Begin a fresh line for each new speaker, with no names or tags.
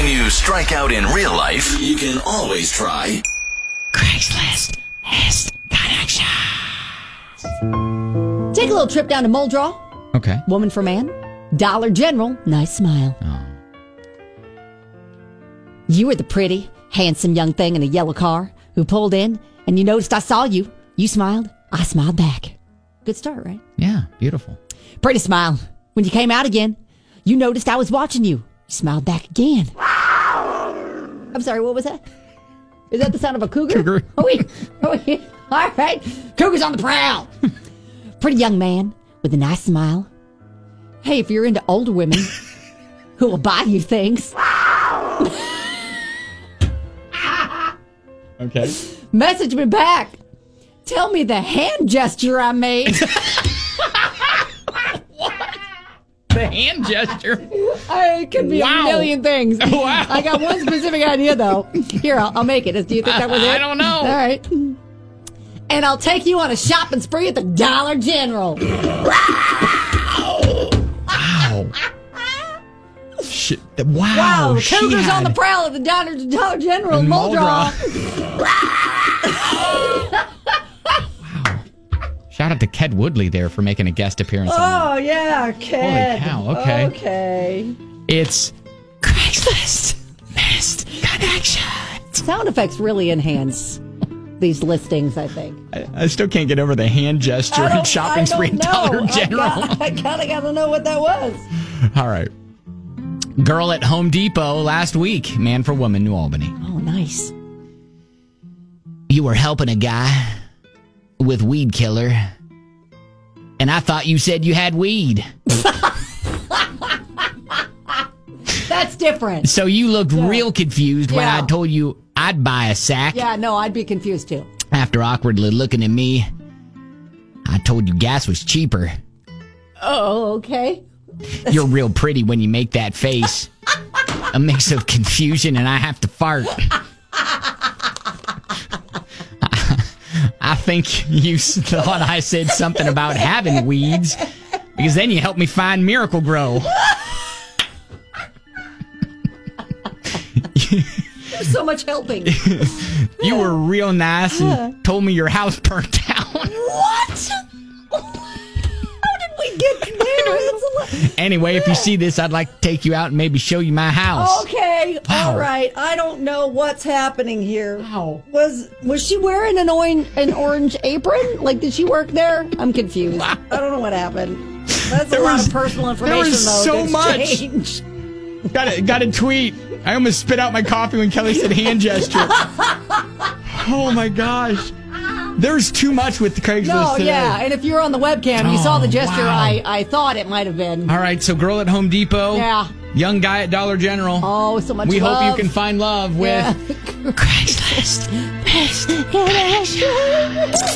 When you strike out in real life, you can always try
Craigslist List Connection.
Take a little trip down to Muldraw.
Okay.
Woman for man. Dollar General. Nice smile.
Oh.
You were the pretty, handsome young thing in a yellow car who pulled in and you noticed I saw you. You smiled. I smiled back. Good start, right?
Yeah, beautiful.
Pretty smile. When you came out again, you noticed I was watching you. You smiled back again. I'm sorry, what was that? Is that the sound of a cougar?
Cougar.
Oh, wait. All right. Cougar's on the prowl. Pretty young man with a nice smile. Hey, if you're into older women who will buy you things.
Okay.
Message me back. Tell me the hand gesture I made.
The hand gesture.
It could be a million things.
Wow.
I got one specific idea, though. Here, I'll make it. Do you think that was it?
I don't know.
All right. And I'll take you on a shopping spree at the Dollar General.
Wow. Shit. Wow.
Wow, the cougar's on the prowl at the Dollar General in Muldraw.
Wow. Shout out to Ked Woodley there for making a guest appearance on that.
Oh, yeah, Ked.
Holy cow, okay.
Okay.
It's Craigslist List Connection.
Sound effects really enhance these listings, I think.
I still can't get over the hand gesture and shopping spree at Dollar General.
I kind of got to know what that was.
All right. Girl at Home Depot last week. Man for woman, New Albany.
Oh, nice.
You were helping a guy with weed killer, and I thought you said you had weed.
That's different.
So you looked real confused when I told you I'd buy a sack.
Yeah, no, I'd be confused too.
After awkwardly looking at me, I told you gas was cheaper.
Oh, okay.
You're real pretty when you make that face. A mix of confusion and I have to fart. I think you thought I said something about having weeds because then you helped me find Miracle Grow.
There's so much helping.
You were real nice and told me your house burnt down.
What? How did we get there?
Anyway, if you see this, I'd like to take you out and maybe show you my house.
Okay,
Wow.
all right. I don't know what's happening here.
Wow.
Was she wearing an orange apron? Like, did she work there? I'm confused.
Wow.
I don't know what happened. That's
There
a lot
was-
of personal information,
there was
though.
so
to
much.
exchange.
Got a tweet. I almost spit out my coffee when Kelly said hand gesture. Oh my gosh. There's too much with the Craigslist
No,
today.
yeah. And if you were on the webcam, you saw the gesture
wow.
I thought it might have been.
All right, so girl at Home Depot.
Yeah.
Young guy at Dollar General.
Oh, so much
We
love.
hope you can find love with
Yeah.
Craigslist.